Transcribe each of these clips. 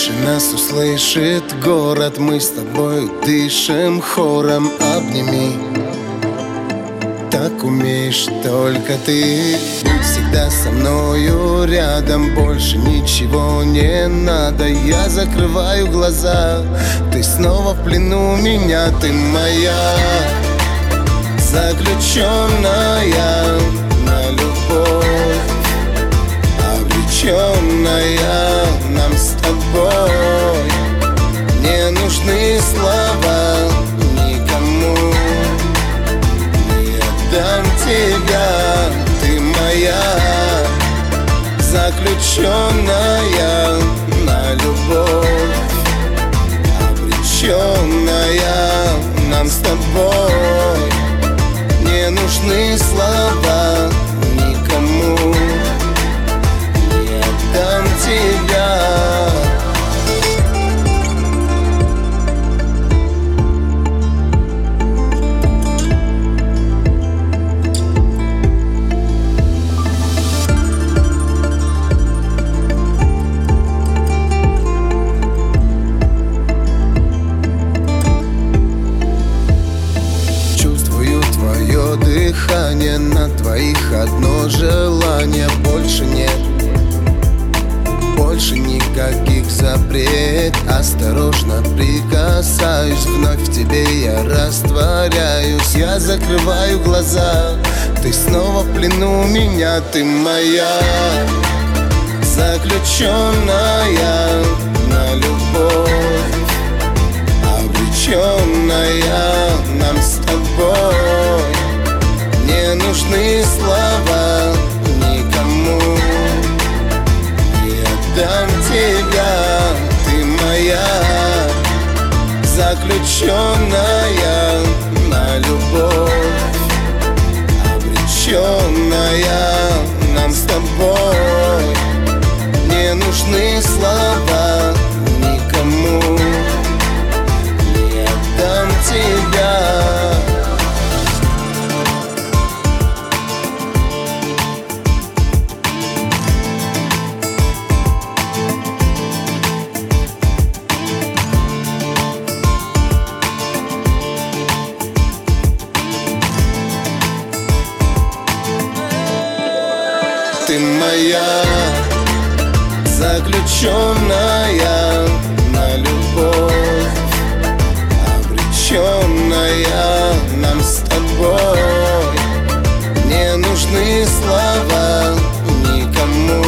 Тише нас услышит город, мы с тобой дышим хором. Обними, так умеешь только ты. Будь всегда со мною рядом, больше ничего не надо. Я закрываю глаза, ты снова в плену меня. Ты моя заключенная на любовь, обреченная нам с тобой. Не нужны слова никому, не отдам тебя. Ты моя заключенная на любовь, обреченная нам с тобой. Не нужны слова никому, не отдам тебя. Дыхание на твоих одно желание. Больше нет, больше никаких запрет. Осторожно прикасаюсь, вновь в тебе я растворяюсь. Я закрываю глаза, ты снова в плену меня. Ты моя заключенная на любовь, обреченная нам с тобой. Не нужны слова никому, не отдам тебя. Ты моя заключенная на любовь, обреченная нам с тобой. Не нужны слова никому, не отдам тебя. Ты моя заключенная на любовь, обреченная нам с тобой. Не нужны слова никому,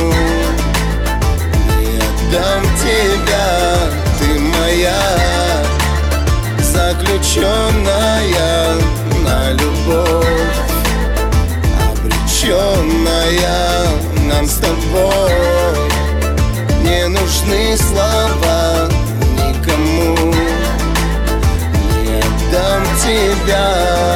не отдам тебя. Ты моя заключенная на любовь, обреченная нам с тобой. Не нужны слова никому, не отдам тебя.